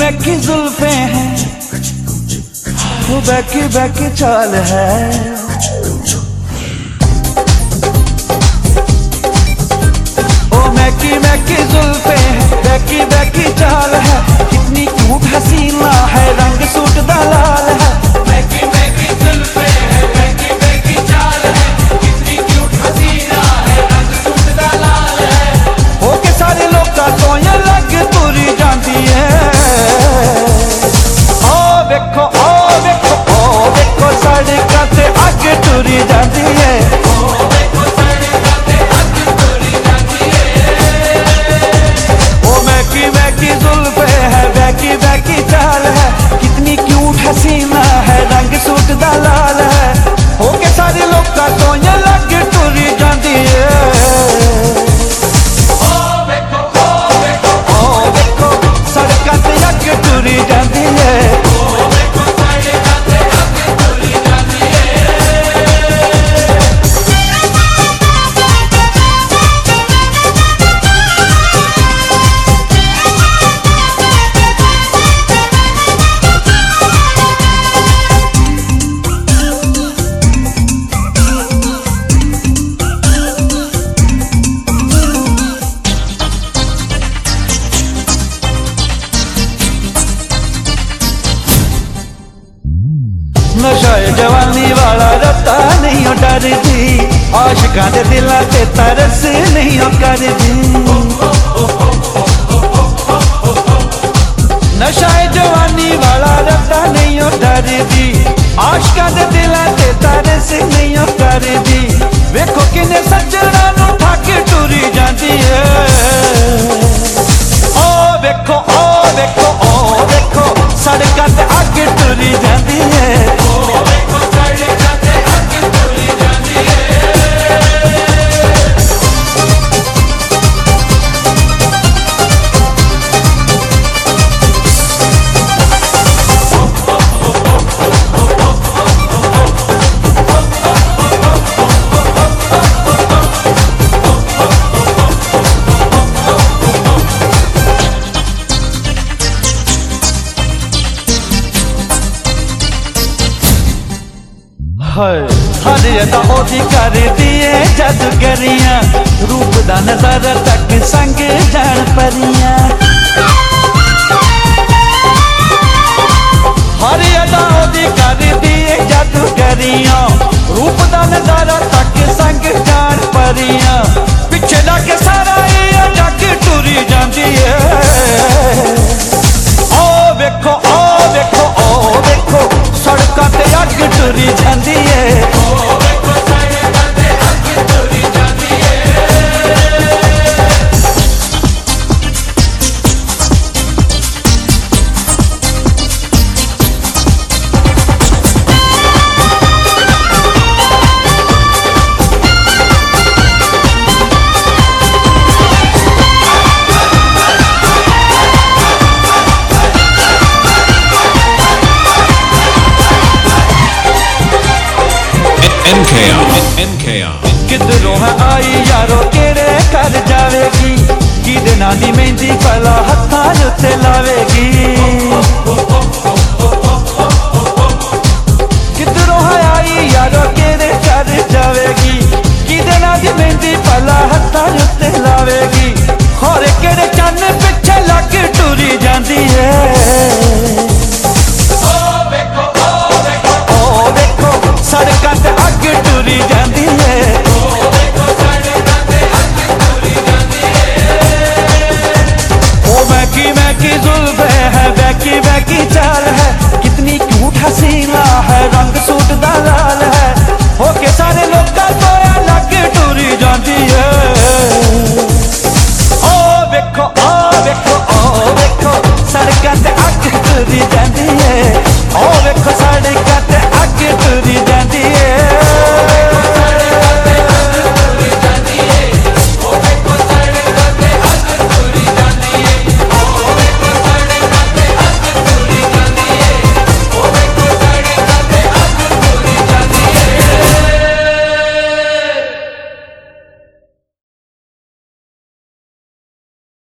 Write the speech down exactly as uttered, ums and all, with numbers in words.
मैकी जुल्फे हैं, वो बैकी बैकी चाल है। ओ मैकी मैकी जुल्फे हैं, बैकी बैकी चाल है। कितनी क्यूट हसीना है, रंग सूट दा लाल है। मैकी मैकी जुल्फे हैं, बैकी बैकी चाल है। कितनी क्यूट हसीना है, रंग सूट दा लाल है। हो के सारे लोकां तो ये लग तुरी जांदी है। ओ देखो ओ देखो ओ देखो सड़कां ते अग तुरी जांदी है। ओ देखो सड़कां ते अग तुरी जांदी है। ओ मैकी मैकी जुल्फे है, बैकी बैकी चाल है। कितनी क्यूट हसीना है, रंग सूट दा लाल है। हो के सारे लोकां तो ये लग तुरी जांदी है। सड़कां ते अग तुरी जांदी है। नशाए जवानी वाला रत्ता नहीं हो डरदी, आशिकां दे दिलां ते तरस नहीं हो करदी। नशाए जवानी वाला रत्ता नहीं हो डरदी, आशिकां दे दिलां ते तरस नहीं हो करदी। वेखो किने सज्जणा नूं ठग टुरी जांदी है। ओ वेखो ओ वेखो ओ वेखो सड़कां ते अग टुरी जांदी है। हर अदा ओदी कर दिए जादूगरियां, रूप दा नजारा तक संग जान परियां। हर अदा ओदी कर दिए जादूगरियां, रूप दा नजारा तक संग जान परियां। पिछे लाके सारा ये जग टुरी जांदी है। ओ वेखो ओ वेखो ओ वेखो सड़कां ते अग टुरी जांदी है। N K R N K R किधरों है आई यारो केड़े कर जावेगी, कि दिनां दी मेहंदी पला हत्थां उत्ते लावेगी।